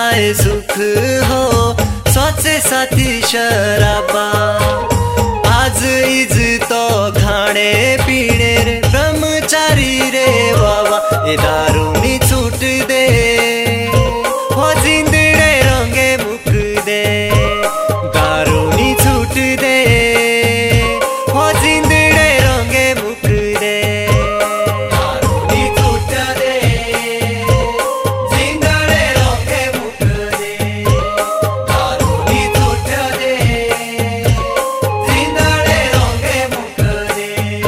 चाहे सुख हो सोचे साथी शराबा। आज इज तो खाने पीने रे ब्रह्मचारी रे बाबा। ये दारू नी छूट दे हो जिंदड़े रंगे मुख दे। दारू नी छूट दे हो जिंदड़े रंगे मुख दे। दारू नी छूट दे जिंदड़े रंगे मुख दे। दारू नी छूट दे जिंदड़े रंगे मुख दे।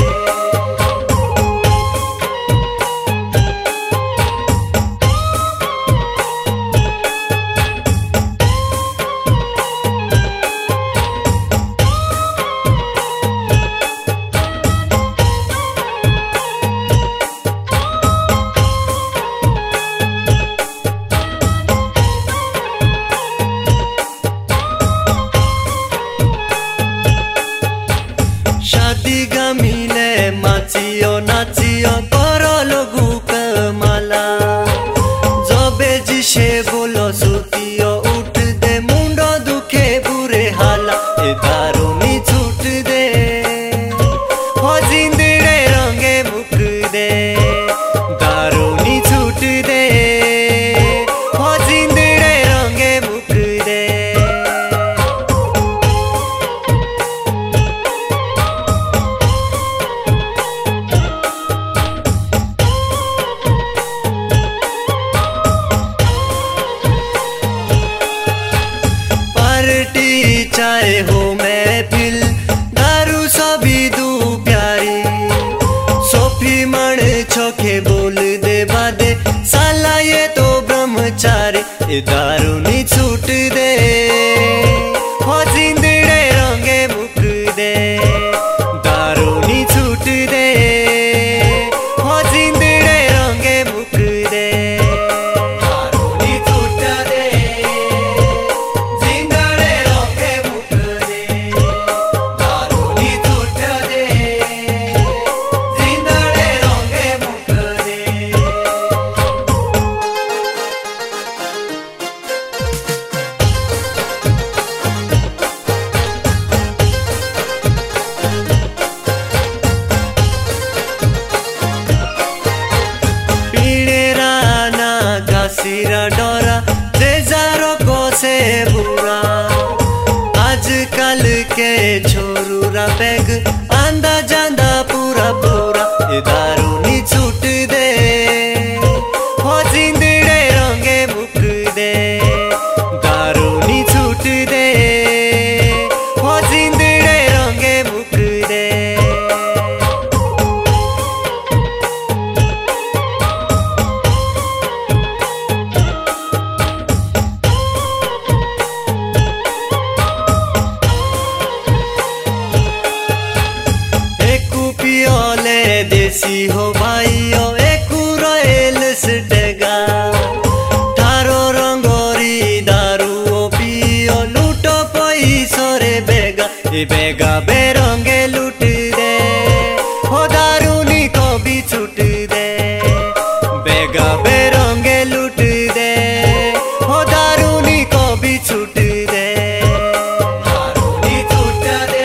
शादी गमिले माचियो नाचियो करो लोगू कमाला। जबे जिसे बोलो सुतियो उठ दे मुंडो दुखे बुरे हाला। ए दारू नी छूट दे हो जिंदड़े रंगे मुख दे। दारू नी छूट दे हो जिंदड़े रंगे मुख दे। पार्टी चाहे हो महफिल दारू सभी दू प्यारी। सोफी मण छोखे बोल दे बादे साला ये तो ब्रह्मचारी। ये दारू नी छूट दे हो जिंदड़े रंगे मुख दे। दारू नी छूट दे हो जिंदड़े रंगे मुख दे। दारू नी छूट दे जिंदड़े रंगे मुख दे। दारू नी छूट दे जिंदड़े रंगे मुख दे। पीड़ेरा ना घासीरा डोरा जे जारो को से बुरा। आजकल के छोरूरा बैग आंदा जांदा पूरा पूरा। ये दारू नी छूट दे हो जिंदड़े रंगे मुख दे। दारू नी छूट दे हो जिंदड़े रंगे मुख दे। एकू पियोले देसी हो भाइयो एकू रोयल सटेगा। थारो रंगोरी दारू ओ पियो लूटो पैसो रे बेगा। ये बेगा बेरंगे लूट दे हो दारू नी को भी छूट दे। बेगा बेरंगे लूट दे हो दारू नी को भी छूट दे। दारू नी छूट दे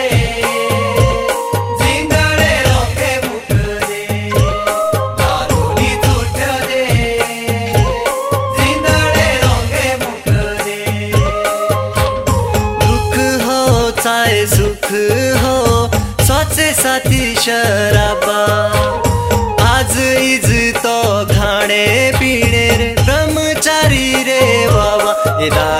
जिंदड़े रंगे मुख दे। दारू नी छूट दे जिंदड़े रंगे मुख दे। दुख हो चाहे सुख हो सोचे साथी शराबा। आज इज तो खाने पीने रे ब्रह्मचारी रे बाबा। ये